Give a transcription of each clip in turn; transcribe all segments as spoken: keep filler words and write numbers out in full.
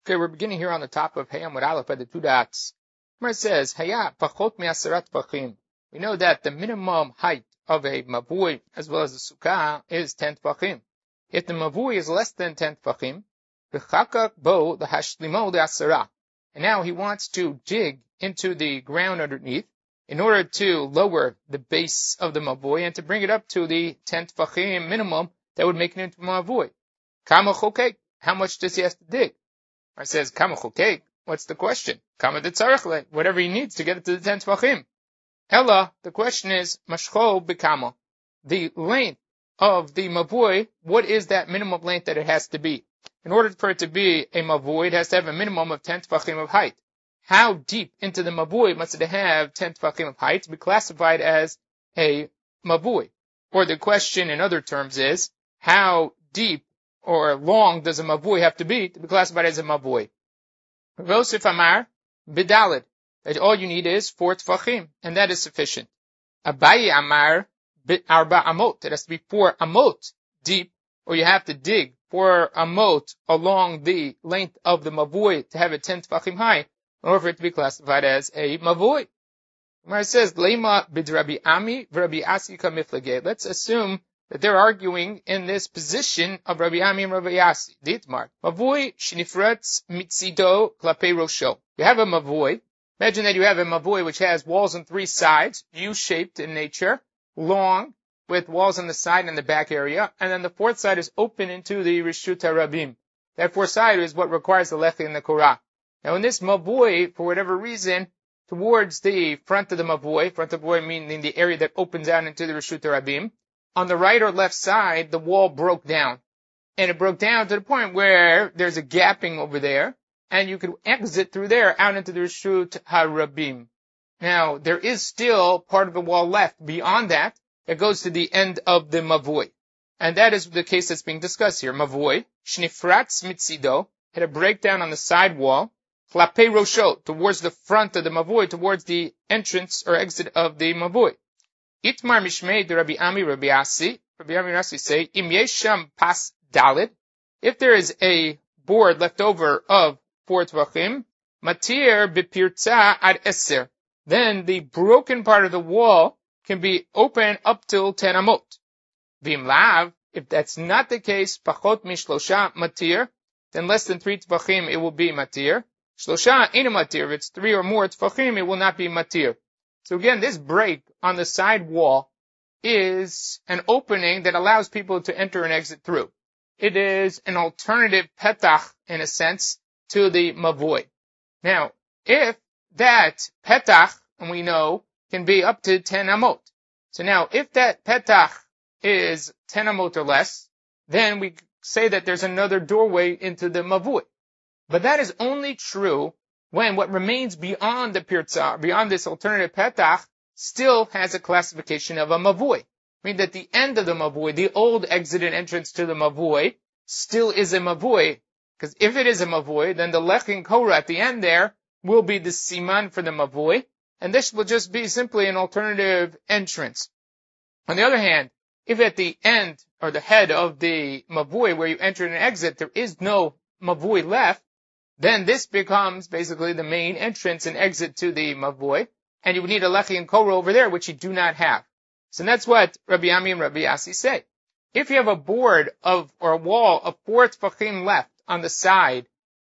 Okay, we're beginning here on the top of Hey Amud Aleph at the two dots. Where it says, Haya pachot me'asarat tvachim. We know that the minimum height of a mavui as well as a sukkah is ten tvachim. If the mavui is less than ten tvachim, v'chakak bo l'hashlimo le'asara. And now he wants to dig into the ground underneath in order to lower the base of the mavui and to bring it up to the ten tvachim minimum that would make it into a mavui. Kama chokek. How much does he have to dig? It says, Kama chokek. What's the question? Kama de tzarech, whatever he needs to get it to the ten tvachim. Ella, the question is, mashcho bekama. The length of the mavui, what is that minimum length that it has to be? In order for it to be a mavui, it has to have a minimum of ten tvachim of height. How deep into the mavui must it have ten tvachim of height to be classified as a mavui? Or the question in other terms is, how deep or long does a mavui have to be to be classified as a mavui? Rosif Amar, Bidalid, that all you need is four tfachim, and that is sufficient. Abayi Amar, Arba Amot, it has to be four amot deep, or you have to dig four amot along the length of the mavui to have it ten tfachim high, in order for it to be classified as a mavui. Where it says, Lema Bidrabi Ami, V'Rabi Asi Kamiflage. Let's assume that they're arguing in this position of Rabbi Ami and Rabbi Yasi. Ditmar. Mavui shnifretz mitzido klape rosho. You have a mavui. Imagine that you have a mavui which has walls on three sides, U-shaped in nature, long, with walls on the side and the back area, and then the fourth side is open into the Rishut HaRabim. That fourth side is what requires the lechi and the korah. Now in this mavui, for whatever reason, towards the front of the mavui, front of the mavui meaning the area that opens out into the Rishut HaRabim, on the right or left side, the wall broke down. And it broke down to the point where there's a gapping over there, and you could exit through there out into the Rishut HaRabim. Now, there is still part of the wall left beyond that that goes to the end of the mavui. And that is the case that's being discussed here. Mavui, shnifratz mitzido, had a breakdown on the side wall, klape rosho, towards the front of the mavui, towards the entrance or exit of the mavui. Itmar mishmei de Rabbi Ami, Rabbi Asi. Rabbi Ami and Asi say, Im yesham pas dalid. If there is a board left over of four tvachim, matir bepirtza ad eser. Then the broken part of the wall can be open up till ten amot. Vim lav, if that's not the case, pachot mishlosha matir, then less than three tvachim it will be matir. Shlosha ain't a matir. If it's three or more tvachim, it will not be matir. So again, this break on the side wall is an opening that allows people to enter and exit through. It is an alternative petach, in a sense, to the mavui. Now, if that petach, and we know, can be up to ten amot. So now, if that petach is ten amot or less, then we say that there's another doorway into the mavui. But that is only true when what remains beyond the pirza, beyond this alternative petach, still has a classification of a mavui. I mean that the end of the mavui, the old exit and entrance to the mavui, still is a mavui. Because if it is a mavui, then the lech and korah at the end there will be the siman for the mavui, and this will just be simply an alternative entrance. On the other hand, if at the end, or the head of the mavui where you enter and exit, there is no mavui left, then this becomes basically the main entrance and exit to the mavui, and you would need a lechi and korah over there, which you do not have. So that's what Rabbi Ami and Rabbi Yasi say. If you have a board of, or a wall of four tfachim left on the side,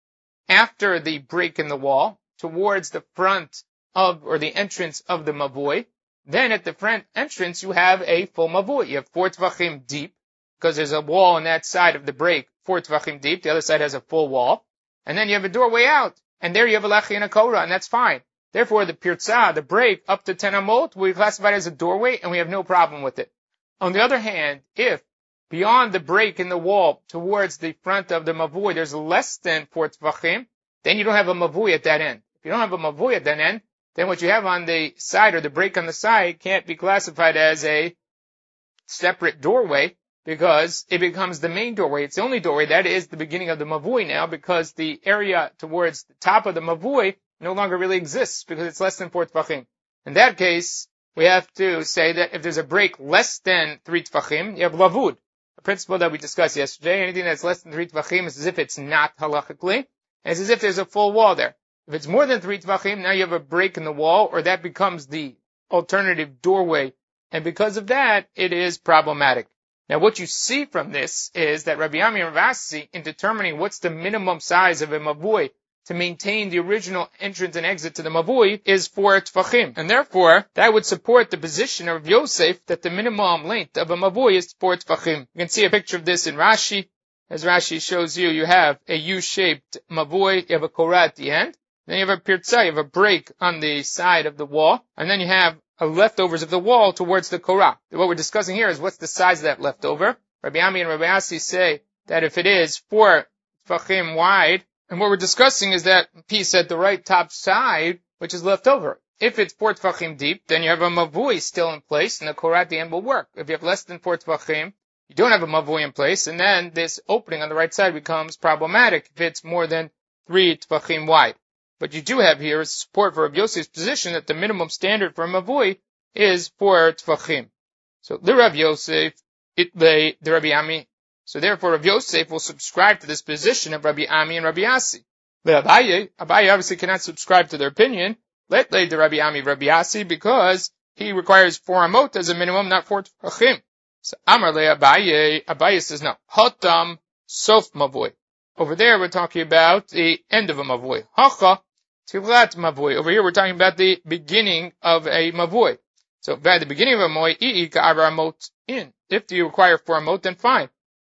after the break in the wall, towards the front of, or the entrance of the mavui, then at the front entrance you have a full mavui. You have four tfachim deep, because there's a wall on that side of the break, four tfachim deep, the other side has a full wall. And then you have a doorway out, and there you have a lechi and a korah, and that's fine. Therefore, the pirza, the break, up to ten amot, we classify it as a doorway, and we have no problem with it. On the other hand, if beyond the break in the wall, towards the front of the mavui, there's less than four tvachim, then you don't have a mavui at that end. If you don't have a mavui at that end, then what you have on the side, or the break on the side, can't be classified as a separate doorway, because it becomes the main doorway. It's the only doorway. That is the beginning of the mavui now, because the area towards the top of the mavui no longer really exists, because it's less than four tfachim. In that case, we have to say that if there's a break less than three tfachim, you have lavud. A principle that we discussed yesterday. Anything that's less than three tfachim is as if it's not halachically. And it's as if there's a full wall there. If it's more than three tvachim, now you have a break in the wall, or that becomes the alternative doorway. And because of that, it is problematic. Now what you see from this is that Rabbi Ami and Rav Asi, in determining what's the minimum size of a mavui to maintain the original entrance and exit to the mavui, is four tefachim. And therefore, that would support the position of Yosef that the minimum length of a mavui is four tefachim. You can see a picture of this in Rashi. As Rashi shows you, you have a U-shaped mavui, you have a korah at the end, then you have a pirza, you have a break on the side of the wall, and then you have a leftovers of the wall towards the korah. What we're discussing here is what's the size of that leftover. Rabbi Ami and Rabbi Asi say that if it is four tefachim wide, and what we're discussing is that piece at the right top side, which is left over. If it's four tefachim deep, then you have a mavui still in place, and the korah at the end will work. If you have less than four tefachim, you don't have a mavui in place, and then this opening on the right side becomes problematic if it's more than three tefachim wide. What you do have here is support for Rav Yosef's position that the minimum standard for a mavui is four tefachim. So the Rav Yosef, it lay the Rabbi Ami. So therefore Rav Yosef will subscribe to this position of Rabbi Ami and Rabbi Asi. But Abaye, Abaye obviously cannot subscribe to their opinion. Let lay the Rabbi Ami Rabbi Asi because he requires four amot as a minimum, not four tefachim. So Amar le Abaye, Abaye says no. Hotam sof mavui. Over there we're talking about the end of a mavui. Hacha tilat mavui. Over here we're talking about the beginning of a mavui. So by the beginning of a mavui, i'i ka'arba amot in. If you require four amot, then fine.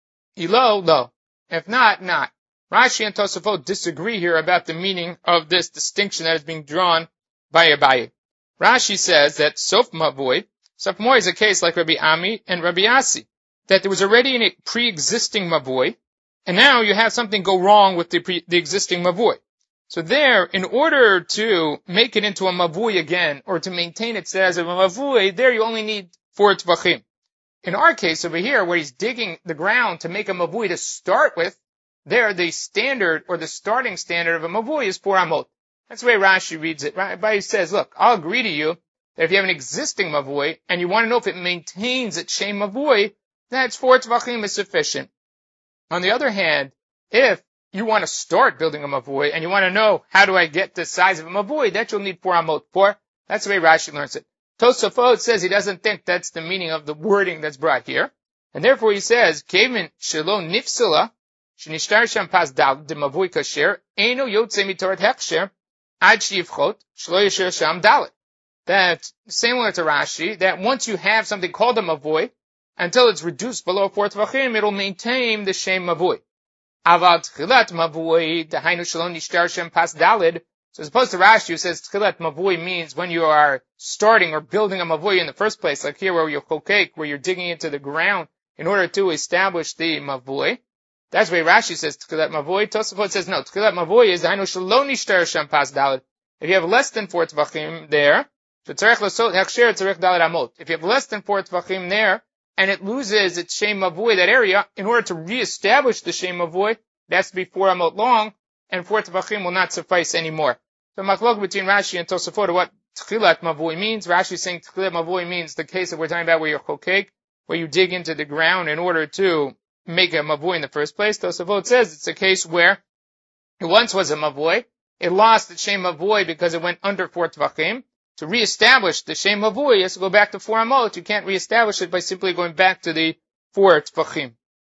Ilo, lo. If not, not. Rashi and Tosafot disagree here about the meaning of this distinction that is being drawn by Abaye. Rashi says that sof mavui, sof mavui is a case like Rabbi Ami and Rabbi Asi, that there was already a pre-existing mavui, and now you have something go wrong with the, pre, the existing mavui. So there, in order to make it into a mavui again, or to maintain its status of a mavui, there you only need four tvachim. In our case over here, where he's digging the ground to make a mavui to start with, there the standard, or the starting standard of a mavui is four amot. That's the way Rashi reads it. Rashi says, look, I'll agree to you that if you have an existing mavui, and you want to know if it maintains its shem mavui, that's four tvachim is sufficient. On the other hand, if you want to start building a mavui, and you want to know how do I get the size of a mavui, that you'll need four amot for. That's the way Rashi learns it. Tosafot says he doesn't think that's the meaning of the wording that's brought here. And therefore he says, Kevin shelo nifsala, shenishtar sham pas dal de mavui kasher, eno yotze mitorat hechsher, ad shivchot, shlo yasher sham dalet. That, similar to Rashi, that once you have something called a mavui, until it's reduced below four tvachim, it'll maintain the shem mavui. Avad tchilat mavui, dahainu shelo nishtar sham pas daled. So as opposed to Rashi, who says tchilat mavui means when you are starting or building a mavui in the first place, like here where you're chokek, where you're digging into the ground in order to establish the mavui. That's why Rashi says tchilat mavui. Tosafot says no, tchilat mavui is dahainu shelo nishtar sham pas daled. If you have less than four tvachim there, so tzarech lasot hechsher tzarech daled amot. If you have less than four tvachim there, and it loses its shem mavui, that area, in order to reestablish the shem mavui, it has to be four amot long, and four tvachim will not suffice anymore. So machlok between Rashi and Tosafot what tchilat mavui means. Rashi is saying tchilat mavui means the case that we're talking about where you're chokek, where you dig into the ground in order to make a mavui in the first place. Tosafot says it's a case where it once was a mavui, it lost its shem mavui because it went under four tvachim. To reestablish the shem mavui, you have to go back to four amot. You can't reestablish it by simply going back to the four tvachim.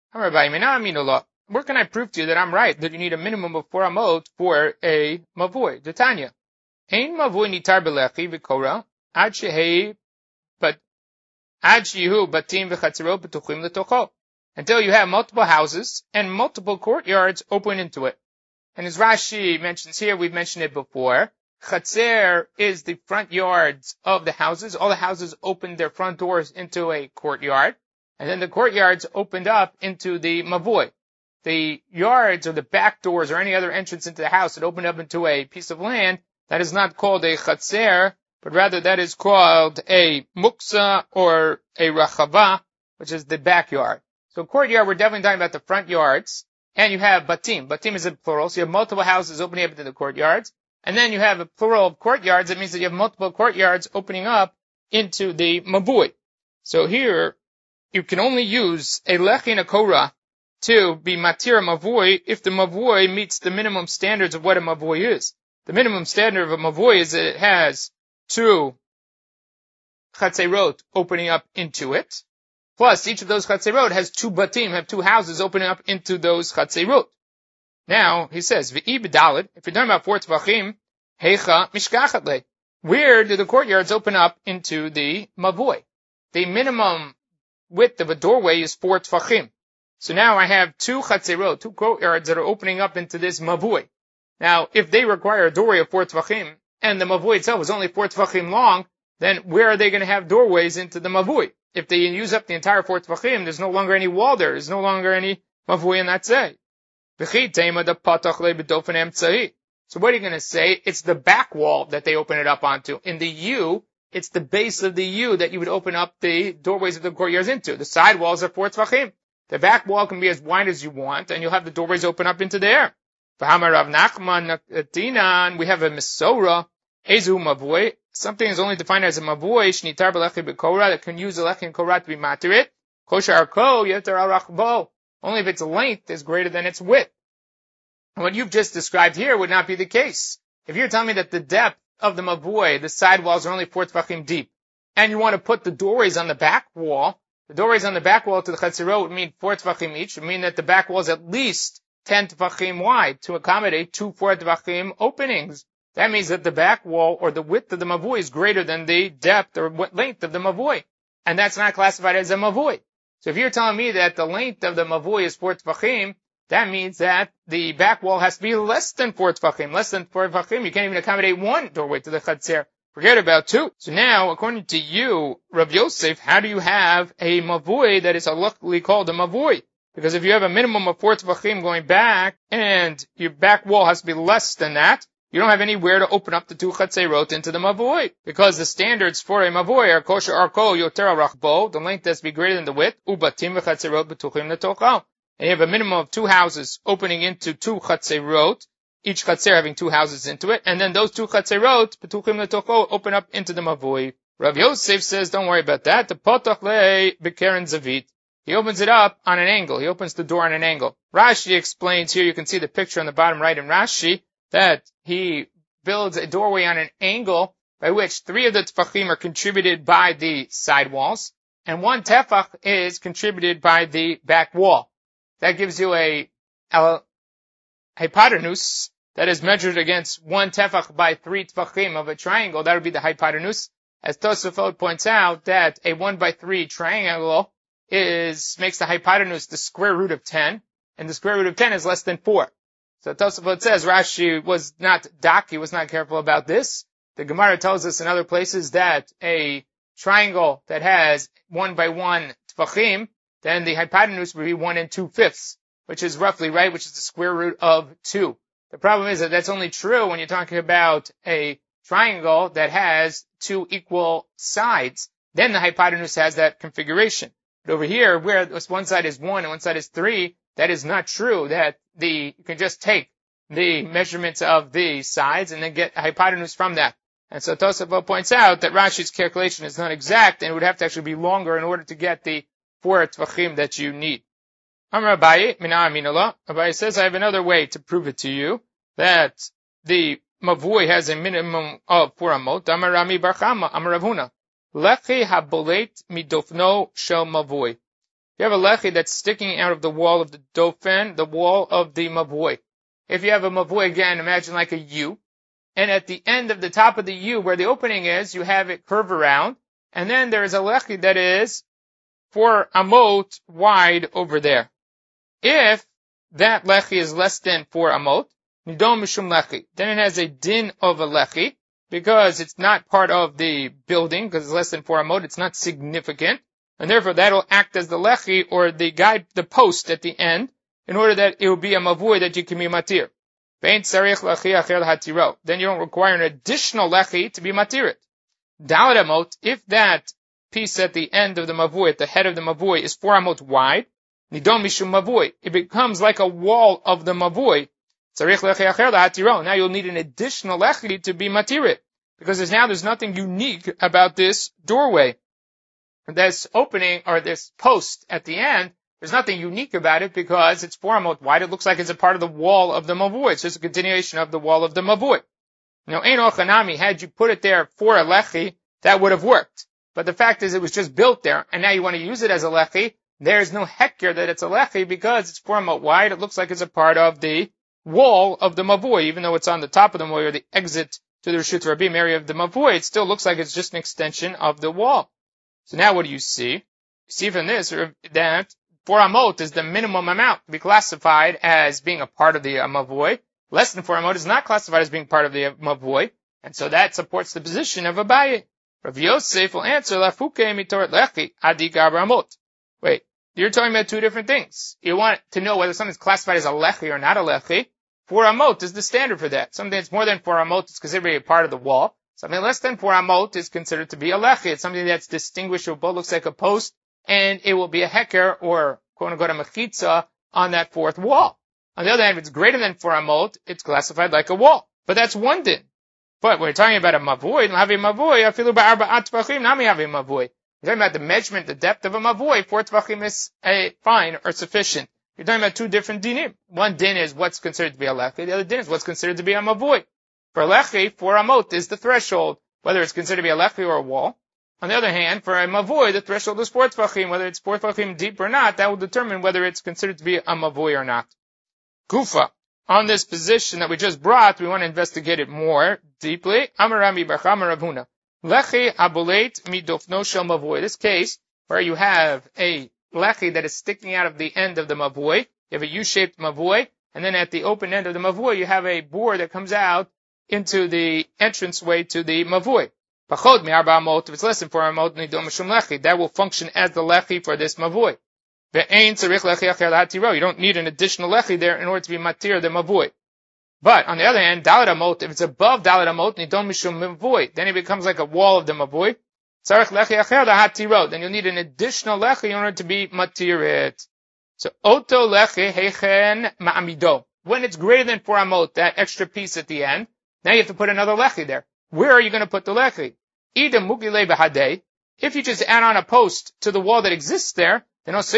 Where can I prove to you that I'm right, that you need a minimum of four amot for a mavui? The Tanya. Ein mavui nitar belechi v'kora, ad shehei, but, ad shehu batim v'chatzirot betuchim letocho. Until you have multiple houses and multiple courtyards open into it. And as Rashi mentions here, we've mentioned it before, Chatzer is the front yards of the houses. All the houses opened their front doors into a courtyard. And then the courtyards opened up into the mavui. The yards or the back doors or any other entrance into the house that opened up into a piece of land, that is not called a chatzer, but rather that is called a muksa or a rachava, which is the backyard. So courtyard, we're definitely talking about the front yards. And you have batim. Batim is in plural, so you have multiple houses opening up into the courtyards. And then you have a plural of courtyards. It means that you have multiple courtyards opening up into the mavui. So here, you can only use a lechi and a korah to be matir mavui if the mavui meets the minimum standards of what a mavui is. The minimum standard of a mavui is that it has two chatzerot opening up into it. Plus, each of those chatzerot has two batim, have two houses opening up into those chatzerot. Now, he says, V'i b'dalet, if you're talking about four tvachim, heicha mishkachat le. Where do the courtyards open up into the mavui? The minimum width of a doorway is four tvachim. So now I have two chatzerot, two courtyards that are opening up into this mavui. Now, if they require a doorway of four tvachim, and the mavui itself is only four tvachim long, then where are they going to have doorways into the mavui? If they use up the entire four tvachim, there's no longer any wall there. There's no longer any mavui in that say. So what are you going to say? It's the back wall that they open it up onto. In the U, it's the base of the U that you would open up the doorways of the courtyards into. The side walls are four tvachim. The back wall can be as wide as you want, and you'll have the doorways open up into there. We have a Mesora, Ezu Mavui. Something is only defined as a Mavui, Shnitar B'lechi B'Korah, that can use the Lechi and Korah to be matirit. Kosher Arko, Yeter Arachbo. Only if its length is greater than its width. And what you've just described here would not be the case. If you're telling me that the depth of the Mavui, the side walls are only four tvachim deep, and you want to put the doorways on the back wall, the doorways on the back wall to the chatzirot would mean four tvachim each, would mean that the back wall is at least ten tvachim wide to accommodate two four tvachim openings. That means that the back wall or the width of the mavui is greater than the depth or length of the mavui. And that's not classified as a mavui. So if you're telling me that the length of the mavui is four tvachim, that means that the back wall has to be less than four tvachim. Less than four tvachim, you can't even accommodate one doorway to the chatzir. Forget about two. So now, according to you, Rav Yosef, how do you have a mavui that is luckily called a mavui? Because if you have a minimum of four tvachim going back, and your back wall has to be less than that, you don't have anywhere to open up the two chatzerot into the mavui. Because the standards for a mavui are kosher arko yoter arachbo, the length has to be greater than the width, ubatim v'chatzerot betuchim letochal. And you have a minimum of two houses opening into two chatzerot, each chatzer having two houses into it, and then those two chatzerot, betuchim letochal, open up into the mavui. Rav Yosef says, don't worry about that. The potach le bekeren zavit. He opens it up on an angle. He opens the door on an angle. Rashi explains here, you can see the picture on the bottom right in Rashi, that he builds a doorway on an angle by which three of the tefachim are contributed by the side walls, and one tefach is contributed by the back wall. That gives you a, a hypotenuse that is measured against one tefach by three tefachim of a triangle. That would be the hypotenuse. As Tosafot points out, that a one by three triangle is makes the hypotenuse the square root of ten, and the square root of ten is less than four. So Tosafot says Rashi was not dak, he was not careful about this. The Gemara tells us in other places that a triangle that has one by one tefachim, then the hypotenuse would be one and two fifths, which is roughly right, which is the square root of two. The problem is that that's only true when you're talking about a triangle that has two equal sides. Then the hypotenuse has that configuration. But over here, where one side is one and one side is three, that is not true. That the you can just take the measurements of the sides and then get a hypotenuse from that. And so Tosafot points out that Rashi's calculation is not exact, and it would have to actually be longer in order to get the four tvachim that you need. Amar Abaye, mina aminallah. Abaye says, I have another way to prove it to you, that the mavui has a minimum of four amot. Amar Rami bar Chama, Amar Rav Huna. Lechi habolet midofno shel mavui. You have a lechi that's sticking out of the wall of the dofen, the wall of the mavui. If you have a mavui, again, imagine like a U, and at the end of the top of the U, where the opening is, you have it curve around, and then there is a lechi that is four amot wide over there. If that lechi is less than four amot, nidon mishum lechi, then it has a din of a lechi, because it's not part of the building, because it's less than four amot, it's not significant, and therefore that'll act as the lechi, or the guide, the post at the end, in order that it will be a mavui that you can be matir. Then you don't require an additional lechi to be matirit. Daled amot, if that piece at the end of the mavui, at the head of the mavui, is four amot wide, nidon mishum mavui, it becomes like a wall of the mavui. Now you'll need an additional lechi to be matirit, because there's now there's nothing unique about this doorway. This opening, or this post at the end, There's nothing unique about it because it's four amot wide. It looks like it's a part of the wall of the mavui. It's just a continuation of the wall of the mavui. Now, ein ochanami, had you put it there for a lechi, that would have worked. But the fact is it was just built there, and now you want to use it as a lechi. There's no heker that it's a lechi because it's four amot wide. It looks like it's a part of the wall of the mavui, even though it's on the top of the mavui or the exit to the Reshut Rabim area of the mavui. It still looks like it's just an extension of the wall. So now what do you see? You see from this that four amot is the minimum amount to be classified as being a part of the mavui. Less than four amot is not classified as being part of the mavui, and so that supports the position of Abaye. Rav Yosef will answer, Lafuke mitoret lechi adi gaber amot. Wait, you're talking about two different things. You want to know whether something's classified as a lechi or not a lechi. Four amot is the standard for that. Something that's more than four amot is considered to be a part of the wall. Something less than four amot is considered to be a lechi. It's something that's distinguishable, looks like a post, and it will be a heker or quote unquote a mechitza on that fourth wall. On the other hand, if it's greater than four amot, it's classified like a wall. But that's one din. But when we're talking about a mavui, have a mavui, afilu ba'arba'at tvachim, nami have a mavui. We're talking about the measurement, the depth of a mavui. Four tvachim is a fine or sufficient. You're talking about two different dinim. One din is what's considered to be a lechi. The other din is what's considered to be a mavui. For a lechi, four amot is the threshold, whether it's considered to be a lechi or a wall. On the other hand, for a mavui, the threshold is four tvachim. Whether it's four tvachim deep or not, that will determine whether it's considered to be a mavui or not. Kufa. On this position that we just brought, we want to investigate it more deeply. Amar Rami bar Chama Rav Huna. Lechi abuleit midofno shel mavui. This case, where you have a lechi that is sticking out of the end of the mavui, you have a U-shaped mavui, and then at the open end of the mavui, you have a board that comes out into the entranceway to the mavui. Pachod mi arba amot, if it's less than four amot, nidom mishum lechi, that will function as the lechi for this mavui. You don't need an additional lechi there in order to be matir the mavui. But on the other hand, dalet amot, if it's above dalet amot, nidon mishum mavui, then it becomes like a wall of the mavui. Then you'll need an additional lechi in order to be matir it. So oto lechi heichen ma'amido. When it's greater than four amot, that extra piece at the end, now you have to put another lechi there. Where are you going to put the lechi? Ida mugile behadei. If you just add on a post to the wall that exists there, then all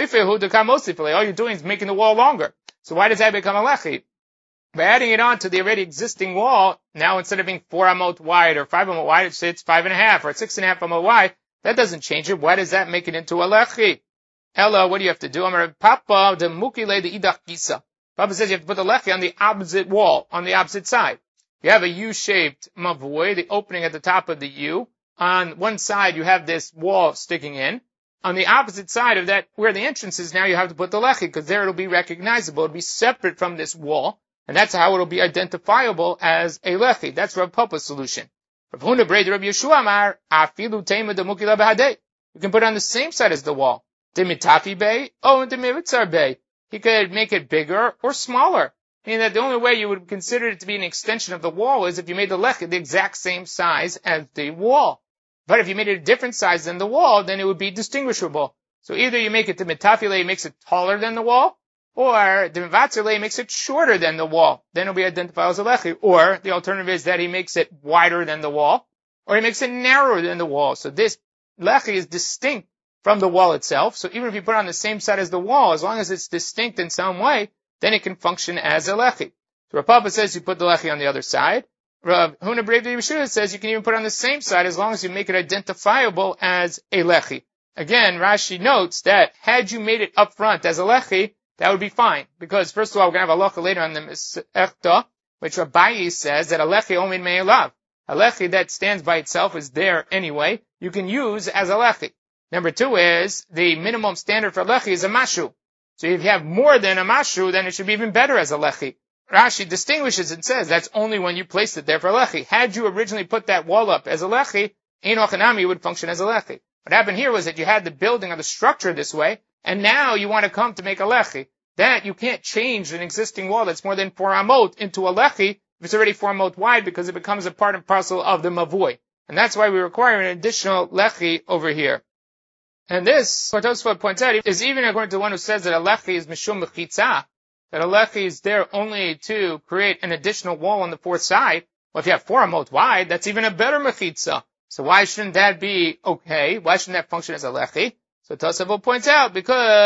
you're doing is making the wall longer. So why does that become a lechi? By adding it on to the already existing wall, now instead of being four amot wide or five amot wide, it's, it's five and a half or six and a half amot wide. That doesn't change it. Why does that make it into a lechi? Ella, what do you have to do? Amar Papa de mukile de idach gisa. Papa says you have to put the lechi on the opposite wall, on the opposite side. You have a U-shaped mavui, the opening at the top of the U. On one side, you have this wall sticking in. On the opposite side of that, where the entrance is now, you have to put the lechi, because there it'll be recognizable. It'll be separate from this wall, and that's how it'll be identifiable as a lechi. That's Rav Papa's solution. Rav Huna Brei Rav Yeshua Amar, afilu teima de mukila b'hadei. You can put it on the same side as the wall. Demitafi bei, oh, and demivitzar bei. He could make it bigger or smaller. Meaning that the only way you would consider it to be an extension of the wall is if you made the lechi the exact same size as the wall. But if you made it a different size than the wall, then it would be distinguishable. So either you make it the mitafile makes it taller than the wall, or the mivatzile makes it shorter than the wall. Then it'll be identified as a lechi. Or the alternative is that he makes it wider than the wall, or he makes it narrower than the wall. So this lechi is distinct from the wall itself. So even if you put it on the same side as the wall, as long as it's distinct in some way, then it can function as a lechi. So Rav Papa says you put the lechi on the other side. Rav Huna Brei Yeshua says you can even put it on the same side as long as you make it identifiable as a lechi. Again, Rashi notes that had you made it up front as a lechi, that would be fine. Because first of all, we're going to have a halacha later on the Masechta, which Rabbi says that a lechi omin me'elav. A lechi that stands by itself is there anyway. You can use as a lechi. Number two is the minimum standard for lechi is a mashu. So if you have more than a mashu, then it should be even better as a lechi. Rashi distinguishes and says that's only when you place it there for a lechi. Had you originally put that wall up as a lechi, ein ochanami would function as a lechi. What happened here was that you had the building or the structure this way, and now you want to come to make a lechi. That you can't change an existing wall that's more than four amot into a lechi if it's already four amot wide, because it becomes a part and parcel of the mavui. And that's why we require an additional lechi over here. And this, what Tosfot points out, is even according to the one who says that a lechi is mishum mechitza, that a lechi is there only to create an additional wall on the fourth side. Well, if you have four amot wide, that's even a better mechitza. So why shouldn't that be okay? Why shouldn't that function as a lechi? So Tosfot points out, because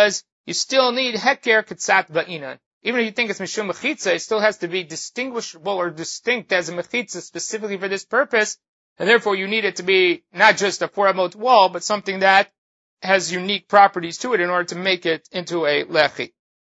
you still need heker ketzat ba'inan. Even if you think it's mishum mechitza, it still has to be distinguishable or distinct as a mechitza specifically for this purpose, and therefore you need it to be not just a four amot wall, but something that has unique properties to it in order to make it into a lechi.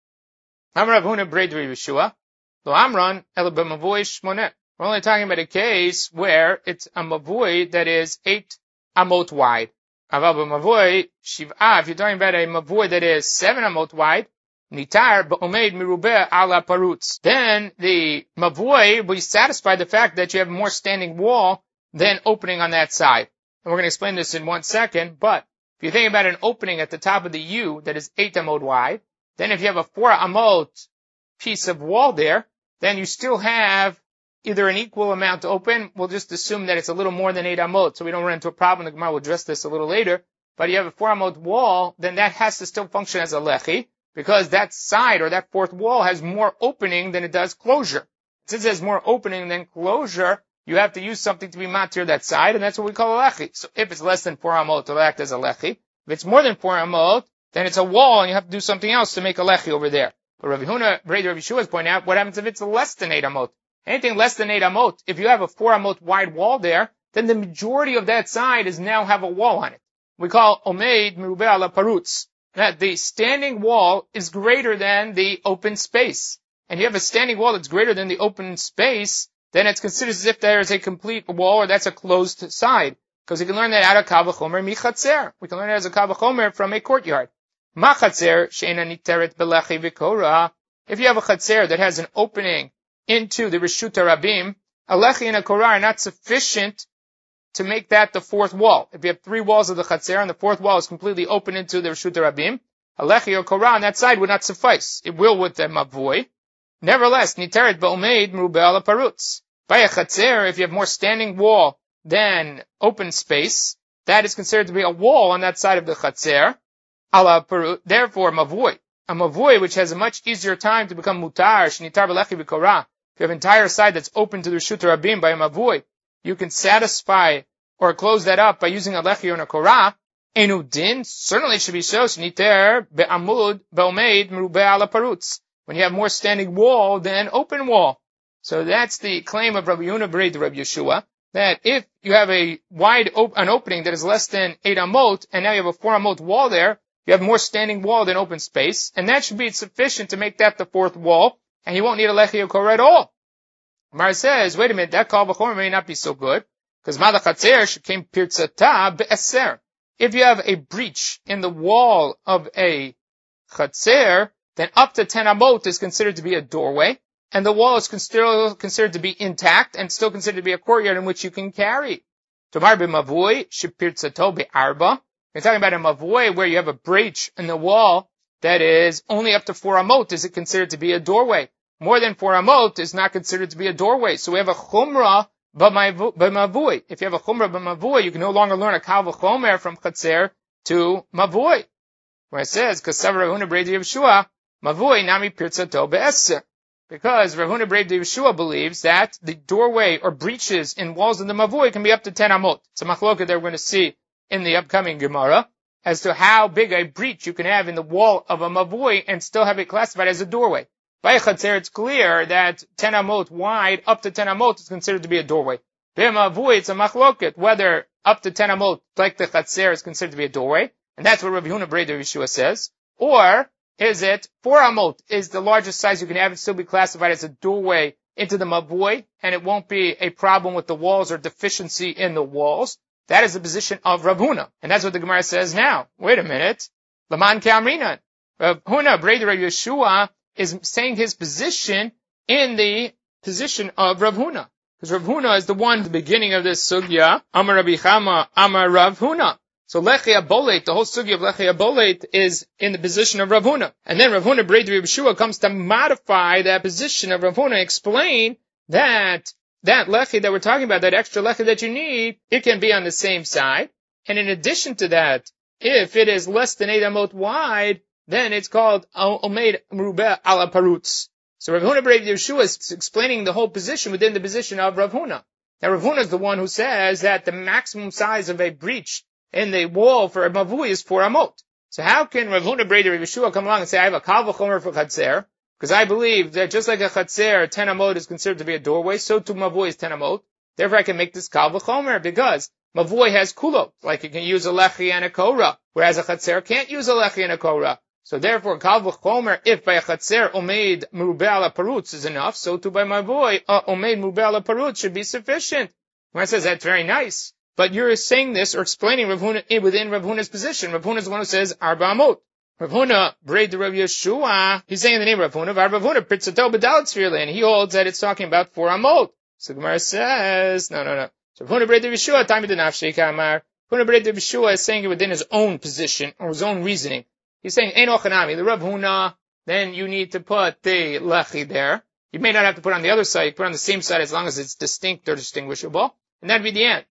Amar Rav Huna Brei Rav Yeshua, lo amran ela b'mavoi shmoneh. We're only talking about a case where it's a mavoi that is eight amot wide. Aval b'mavoi shiv'ah, if you're talking about a mavoi that is seven amot wide, nitar b'omeid mirubeh ala parutz. Then the mavoi will satisfy the fact that you have more standing wall than opening on that side. And we're going to explain this in one second, but if you think about an opening at the top of the U that is eight amot wide, then if you have a four amot piece of wall there, then you still have either an equal amount to open. We'll just assume that it's a little more than eight amot, so we don't run into a problem. The Gemara will address this a little later. But you have a four amot wall, then that has to still function as a lechi, because that side or that fourth wall has more opening than it does closure. Since it has more opening than closure, you have to use something to be matir that side, and that's what we call a lechi. So if it's less than four amot, it'll act as a lechi. If it's more than four amot, then it's a wall, and you have to do something else to make a lechi over there. But Rav Huna, Brei Rav Yeshua is pointing out, what happens if it's less than eight amot? Anything less than eight amot, if you have a four amot wide wall there, then the majority of that side is now have a wall on it. We call omeid merubeh ala parutz. That the standing wall is greater than the open space. And you have a standing wall that's greater than the open space, then it's considered as if there is a complete wall or that's a closed side. Because you can learn that out of kal v'chomer michatzer. We can learn it as a kal v'chomer from a courtyard. Ma chatzer she'ena niteret belechi v'kora. If you have a chatzer that has an opening into the Reshut Rabim, a lechi and a korah are not sufficient to make that the fourth wall. If you have three walls of the chatzer and the fourth wall is completely open into the Reshut Rabim, a lechi or korah on that side would not suffice. It will with the mavoi. Nevertheless, niteret ba'omeid merubeh ala parutz. By a chatzer, if you have more standing wall than open space, that is considered to be a wall on that side of the chatzer. Ala parut. Therefore, mavoi, a mavoi which has a much easier time to become mutar, shnitar b'lechi v'korah. If you have an entire side that's open to the Reshut Rabim by a mavoi, you can satisfy or close that up by using a lechi or a korah. Enu din, certainly it should be so. Shniter be'amud be'omeid merubeh ala parutz. When you have more standing wall than open wall. So that's the claim of Rabbi Yonah Brei Rabbi Yeshua, that if you have a wide op- an opening that is less than eight amot, and now you have a four amot wall there, you have more standing wall than open space, and that should be sufficient to make that the fourth wall, and you won't need a lechi or korah at all. Mar says, wait a minute, that kal v'chomer may not be so good, because ma lechatzer shekem pirtzata be'eser. If you have a breach in the wall of a chatzer, then up to ten amot is considered to be a doorway, and the wall is still considered to be intact and still considered to be a courtyard in which you can carry. Tomar b'mavoi shepirtzato be'arba. You're talking about a mavoi where you have a breach in the wall that is only up to four amot. Is it considered to be a doorway? More than four amot is not considered to be a doorway. So we have a chumrah b'mavoi. If you have a chumrah b'mavoi, you can no longer learn a kal v'chomer from chatzer to mavoi. Where it says, Kasav Rav Huna Brei Yeshua, mavoi nami pirtzato be'eser. Because Rav Huna Brei Yeshua believes that the doorway or breaches in walls of the mavoi can be up to ten amot. It's a machloket that we're going to see in the upcoming Gemara as to how big a breach you can have in the wall of a mavoi and still have it classified as a doorway. By chatzer, it's clear that ten amot wide, up to ten amot, is considered to be a doorway. By mavoi, it's a machloket whether up to ten amot, like the chatzer, is considered to be a doorway, and that's what Rav Huna Brei Yeshua says, or is it four amot is the largest size you can have and still be classified as a doorway into the mavoi, and it won't be a problem with the walls or deficiency in the walls. That is the position of Rav Huna. And that's what the Gemara says now. Wait a minute. Laman Ke'amrinan. Rav Huna Brei Yeshua is saying his position in the position of Rav Huna. Because Rav Huna is the one at the beginning of this sugya. Amar Rabbi Chama, Amar Rav Huna. So Lechi Abolet, the whole sugya of Lechi Abolet is in the position of Rav Huna. And then Rav Huna Brei Yeshua comes to modify that position of Rav Huna and explain that that lechi that we're talking about, that extra lechi that you need, it can be on the same side. And in addition to that, if it is less than eight amot wide, then it's called omeid merubeh ala parutz. So Rav Huna Brei Yeshua is explaining the whole position within the position of Rav Huna. Now Rav Huna is the one who says that the maximum size of a breach in the wall for a mavui is four amot. So how can Rav Huna Brei Rav Yeshua come along and say, I have a kal v'chomer for chatzer? Because I believe that just like a chatzer, ten amot is considered to be a doorway, so too mavoi is ten amot. Therefore I can make this kal v'chomer, because mavoi has kulot, like you can use a lechi and a korah, whereas a chatzer can't use a lechi and a korah. So therefore, kal v'chomer, if by a chatzer omeid merubeh ala parutz is enough, so too by mavoi, uh, omeid merubeh ala parutz should be sufficient. When it says that's very nice, but you're saying this or explaining Rav Huna within Rav Huna's position. Rav Huna is the one who says arba amot. Rav Huna Brei de Rav Yeshua, he's saying the name of Rav Huna, Rav Huna pritzato b'dalet sfirle, and he holds that it's talking about four amot. So Gemara says, no, no, no. So Rav Huna Brei de Yeshua, time to nafshei kamar. Rav Huna Brei de Yeshua is saying it within his own position or his own reasoning. He's saying ein ochanami, the Rav Huna, then you need to put the lechi there. You may not have to put it on the other side. You put it on the same side as long as it's distinct or distinguishable, and that'd be the end.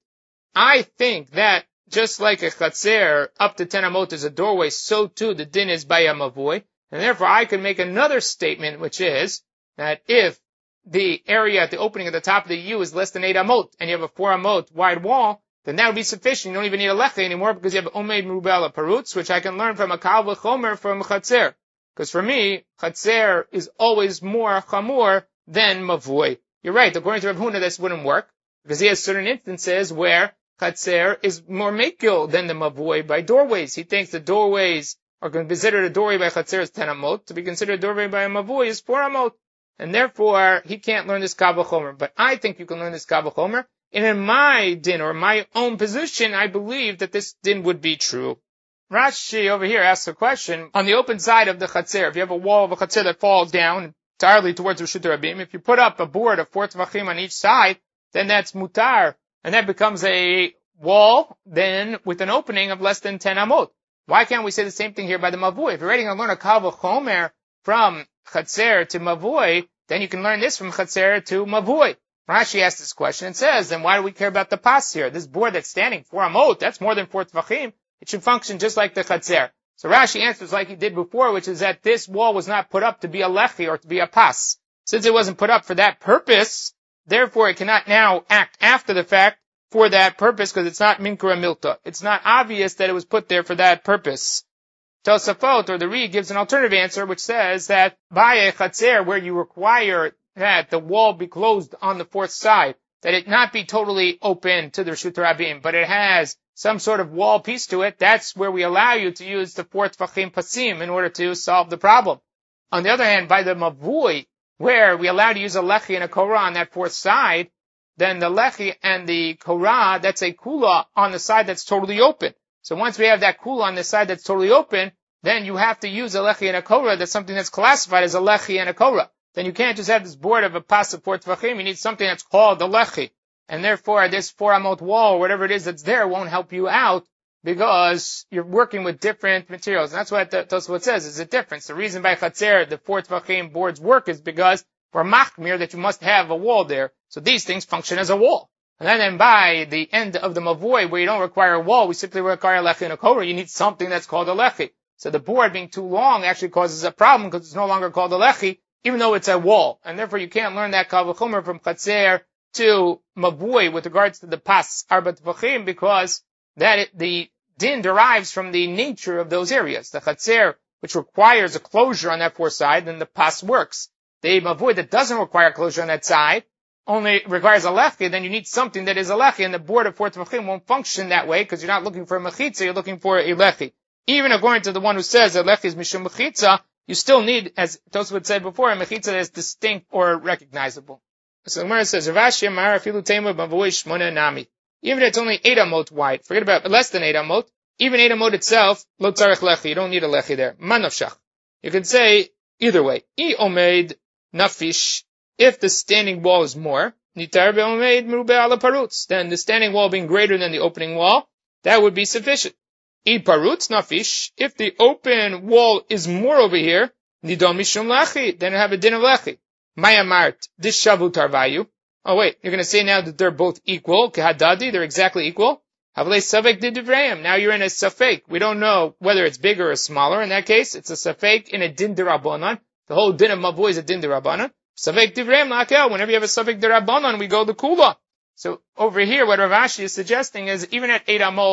I think that just like a chatzer up to ten amot is a doorway, so too the din is by a mavoi, and therefore I can make another statement, which is that if the area at the opening at the top of the U is less than eight amot, and you have a four amot wide wall, then that would be sufficient. You don't even need a leche anymore because you have omeid merubeh ala parutz, which I can learn from a kal v'chomer from chatzer. Because for me, chatzer is always more chamur than mavoi. You're right. According to Rav Huna, this wouldn't work because he has certain instances where chatzer is more mekil than the mavoi by doorways. He thinks the doorways are considered a doorway by chatzer is ten amot. To be considered a doorway by a mavoi is four amot. And therefore, he can't learn this kal v'chomer. But I think you can learn this kal v'chomer. And in my din, or my own position, I believe that this din would be true. Rashi over here asks a question. On the open side of the chatzer, if you have a wall of a chatzer that falls down entirely towards Reshut Rabim, if you put up a board of four tvachim on each side, then that's mutar. And that becomes a wall, then, with an opening of less than ten amot. Why can't we say the same thing here by the mavoi? If you're ready to learn a kal v'chomer from chatzer to mavoi, then you can learn this from chatzer to mavoi. Rashi asks this question and says, then why do we care about the pas here? This board that's standing four amot, that's more than four tvachim. It should function just like the chatzer. So Rashi answers like he did before, which is that this wall was not put up to be a lechi or to be a pas. Since it wasn't put up for that purpose, therefore it cannot now act after the fact for that purpose because it's not minkra milta. It's not obvious that it was put there for that purpose. Tosafot, or the Ri, gives an alternative answer which says that by a chatzer where you require that the wall be closed on the fourth side, that it not be totally open to the Reshut Rabim, but it has some sort of wall piece to it, that's where we allow you to use the four tvachim pasim in order to solve the problem. On the other hand, by the mavui, where we allow to use a lechi and a korah on that fourth side, then the lechi and the korah, that's a kula on the side that's totally open. So once we have that kula on the side that's totally open, then you have to use a lechi and a korah, that's something that's classified as a lechi and a korah. Then you can't just have this board of a pas of four tvachim, you need something that's called the lechi. And therefore, this four amot wall, or whatever it is that's there, won't help you out because you're working with different materials. And that's what the Tosafot says, is a difference. The reason by chatzer, the four tvachim boards work is because we're machmir that you must have a wall there. So these things function as a wall. And then, then by the end of the mavoi, where you don't require a wall, we simply require a lechi and a korah, you need something that's called a lechi. So the board being too long actually causes a problem because it's no longer called a lechi, even though it's a wall. And therefore you can't learn that kal v'chomer from chatzer to mavui with regards to the pas arba tvachim because that it, the din derives from the nature of those areas. The chatzer, which requires a closure on that fourth side, then the pas works. The mavui that doesn't require closure on that side only requires a lechi, then you need something that is a lechi, and the board of four tvachim won't function that way because you're not looking for a mechitza, you're looking for a lechi. Even according to the one who says that lechi is mishum mechitza, you still need, as Tosafot said before, a mechitza that is distinct or recognizable. So the Gemara says, Ravashi Amar afilu tema b'mavoi shmona nami. Even if it's only eight amot wide, forget about less than eight amot, even eight amot itself, lo tzarech lechi, you don't need a lechi there. Manavshach. You could say either way. I omeid nafish, if the standing wall is more, nitar be'omeid merubeh ala parutz, then the standing wall being greater than the opening wall, that would be sufficient. I parutz nafish, if the open wall is more over here, nidon mishum lechi, then you have a din of lechi. Mayamart, this shavu tarvayu. Oh wait, you're going to say now that they're both equal, kehadadi, they're exactly equal. Havle safek didivrayim. Now you're in a safek. We don't know whether it's bigger or smaller. In that case, it's a safek in a din dirabanan. The whole din of mavui is a din dirabanan. Safek divrayim lakel. Whenever you have a safek dirabanan, we go the kula. So over here, what Rav Ashi is suggesting is even at eight amot,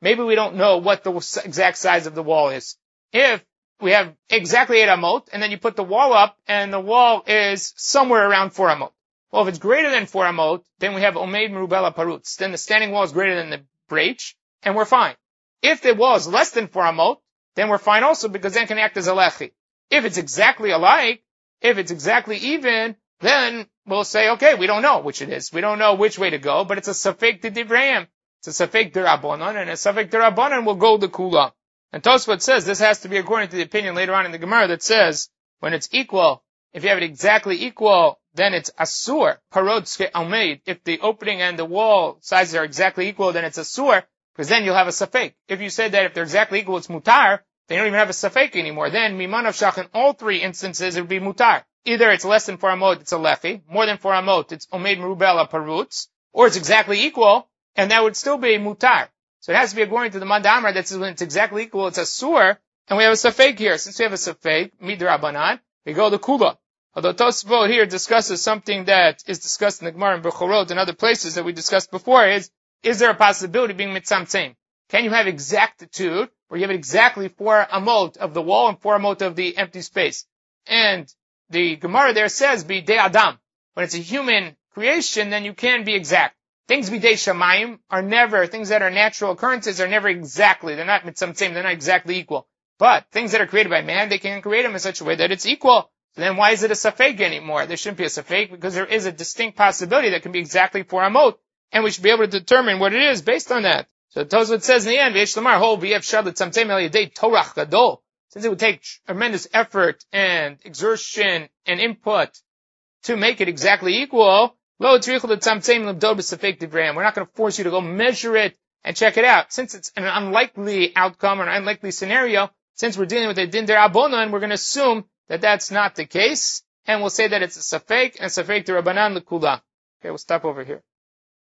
maybe we don't know what the exact size of the wall is. If we have exactly eight amot, and then you put the wall up, and the wall is somewhere around four amot. Well, if it's greater than four amot, then we have omeid merubel parutz. Then the standing wall is greater than the breach, and we're fine. If the wall is less than four amot, then we're fine also, because then it can act as a lechi. If it's exactly alike, if it's exactly even, then we'll say, okay, we don't know which it is. We don't know which way to go, but it's a safek d'divrayim. It's a safek d'Rabbanan, and a safek d'Rabbanan will go the kula. And Tosfot says this has to be according to the opinion later on in the Gemara that says when it's equal, if you have it exactly equal, then it's asur, parod ske almeid. If the opening and the wall sizes are exactly equal, then it's asur, because then you'll have a safek. If you said that if they're exactly equal, it's mutar, they don't even have a safek anymore. Then miman of shach in all three instances it would be mutar. Either it's less than four amot, it's a lechi. More than four amot, it's omeid merubel parutz, or it's exactly equal, and that would still be mutar. So it has to be according to the Mandamar that says when it's exactly equal, it's a sur, and we have a safek here. Since we have a safek, midrabanan, we go to kula. Although Tosfot here discusses something that is discussed in the Gemara and Bechorot and other places that we discussed before, is, is there a possibility of being mitzamtzem? Can you have exactitude, where you have exactly four amot of the wall and four amot of the empty space? And the Gemara there says, be de adam. When it's a human creation, then you can be exact. Things bidei shamayim are never, things that are natural occurrences are never exactly, they're not mitzamtzem, they're not exactly equal. But things that are created by man, they can create them in such a way that it's equal. So then why is it a safek anymore? There shouldn't be a safek because there is a distinct possibility that can be exactly four amot, and we should be able to determine what it is based on that. So Tosfot says in the end, V'yesh lamar hol v'yev shad l'tzamtzem el yedei torach gadol. Since it would take tremendous effort and exertion and input to make it exactly equal, Lo tzrichu l'tzamtzem l'bdod b'safek divrayim. We're not going to force you to go measure it and check it out. Since it's an unlikely outcome or an unlikely scenario, since we're dealing with a din d'Rabbanan, we're going to assume that that's not the case, and we'll say that it's a safek and a safek d'Rabbanan l'kula. Okay, we'll stop over here.